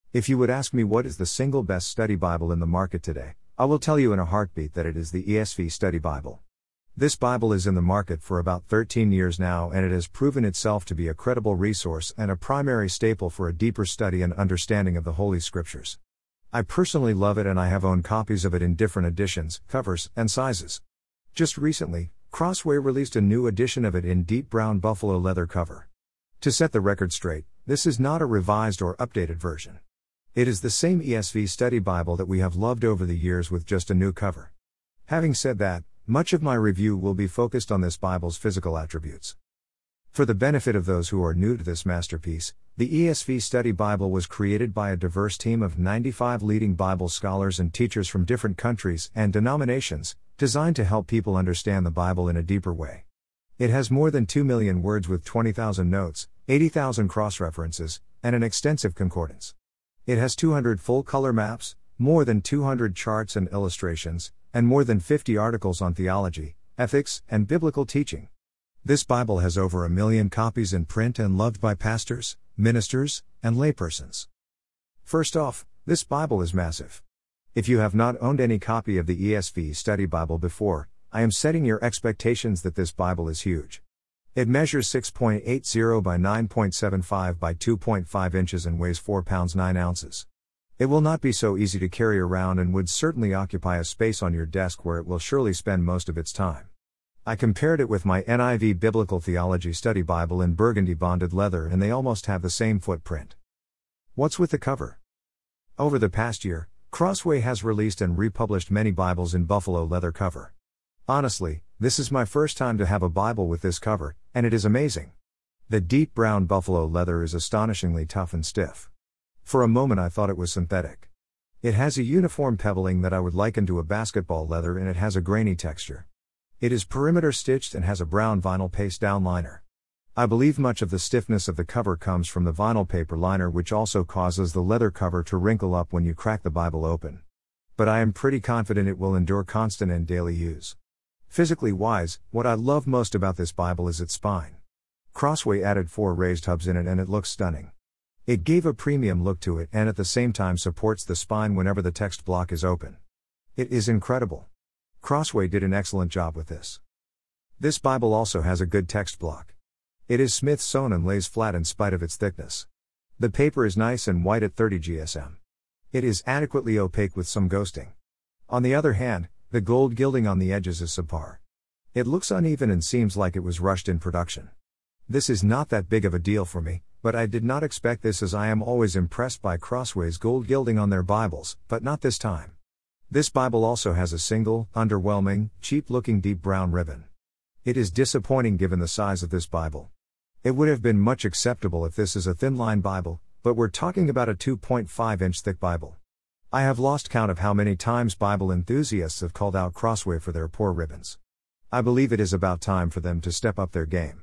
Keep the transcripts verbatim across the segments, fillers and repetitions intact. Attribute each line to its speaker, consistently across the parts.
Speaker 1: If you would ask me what is the single best study Bible in the market today, I will tell you in a heartbeat that it is the E S V Study Bible. This Bible is in the market for about thirteen years now, and it has proven itself to be a credible resource and a primary staple for a deeper study and understanding of the Holy Scriptures. I personally love it, and I have owned copies of it in different editions, covers, and sizes. Just recently, Crossway released a new edition of it in deep brown buffalo leather cover. To set the record straight, this is not a revised or updated version. It is the same E S V Study Bible that we have loved over the years with just a new cover. Having said that, much of my review will be focused on this Bible's physical attributes. For the benefit of those who are new to this masterpiece, the E S V Study Bible was created by a diverse team of ninety-five leading Bible scholars and teachers from different countries and denominations, designed to help people understand the Bible in a deeper way. It has more than two million words with twenty thousand notes, eighty thousand cross-references, and an extensive concordance. It has two hundred full-color maps, more than two hundred charts and illustrations, and more than fifty articles on theology, ethics, and biblical teaching. This Bible has over a million copies in print and loved by pastors, ministers, and laypersons. First off, this Bible is massive. If you have not owned any copy of the E S V Study Bible before, I am setting your expectations that this Bible is huge. It measures six point eight zero by nine point seven five by two point five inches and weighs four pounds nine ounces. It will not be so easy to carry around and would certainly occupy a space on your desk where it will surely spend most of its time. I compared it with my N I V Biblical Theology Study Bible in burgundy bonded leather, and they almost have the same footprint. What's with the cover? Over the past year, Crossway has released and republished many Bibles in buffalo leather cover. Honestly, this is my first time to have a Bible with this cover, and it is amazing. The deep brown buffalo leather is astonishingly tough and stiff. For a moment I thought it was synthetic. It has a uniform pebbling that I would liken to a basketball leather, and it has a grainy texture. It is perimeter stitched and has a brown vinyl paste down liner. I believe much of the stiffness of the cover comes from the vinyl paper liner, which also causes the leather cover to wrinkle up when you crack the Bible open. But I am pretty confident it will endure constant and daily use. Physically wise, what I love most about this Bible is its spine. Crossway added four raised hubs in it, and it looks stunning. It gave a premium look to it and at the same time supports the spine whenever the text block is open. It is incredible. Crossway did an excellent job with this. This Bible also has a good text block. It is Smith sewn and lays flat in spite of its thickness. The paper is nice and white at thirty G S M. It is adequately opaque with some ghosting. On the other hand, the gold gilding on the edges is subpar. It looks uneven and seems like it was rushed in production. This is not that big of a deal for me, but I did not expect this, as I am always impressed by Crossway's gold gilding on their Bibles, but not this time. This Bible also has a single, underwhelming, cheap-looking deep brown ribbon. It is disappointing given the size of this Bible. It would have been much acceptable if this is a thin-line Bible, but we're talking about a two point five inch thick Bible. I have lost count of how many times Bible enthusiasts have called out Crossway for their poor ribbons. I believe it is about time for them to step up their game.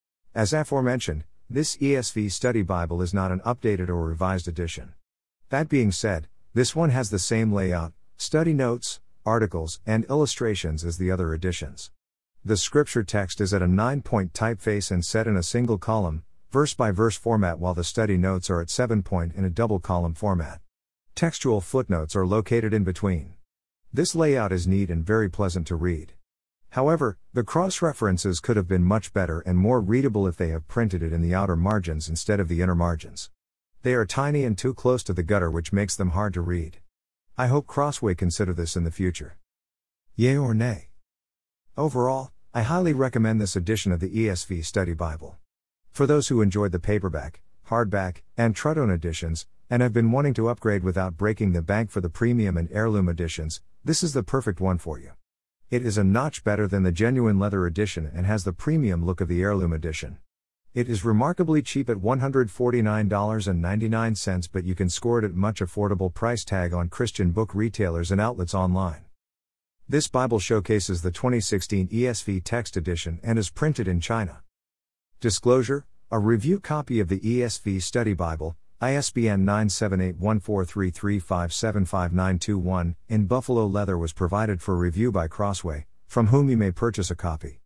Speaker 1: As aforementioned, this E S V Study Bible is not an updated or revised edition. That being said, this one has the same layout, study notes, articles, and illustrations as the other editions. The scripture text is at a nine point typeface and set in a single column, verse-by-verse format, while the study notes are at seven point in a double column format. Textual footnotes are located in between. This layout is neat and very pleasant to read. However, the cross-references could have been much better and more readable if they have printed it in the outer margins instead of the inner margins. They are tiny and too close to the gutter, which makes them hard to read. I hope Crossway consider this in the future. Yay or nay? Overall, I highly recommend this edition of the E S V Study Bible. For those who enjoyed the paperback, hardback, and Trudone editions, and have been wanting to upgrade without breaking the bank for the premium and heirloom editions, this is the perfect one for you. It is a notch better than the genuine leather edition and has the premium look of the heirloom edition. It is remarkably cheap at one hundred forty-nine dollars and ninety-nine cents, but you can score it at much affordable price tag on Christian book retailers and outlets online. This Bible showcases the twenty sixteen E S V Text Edition and is printed in China. Disclosure: a review copy of the E S V Study Bible, I S B N nine seven eight one four three three five seven five nine two one, in buffalo leather was provided for review by Crossway, from whom you may purchase a copy.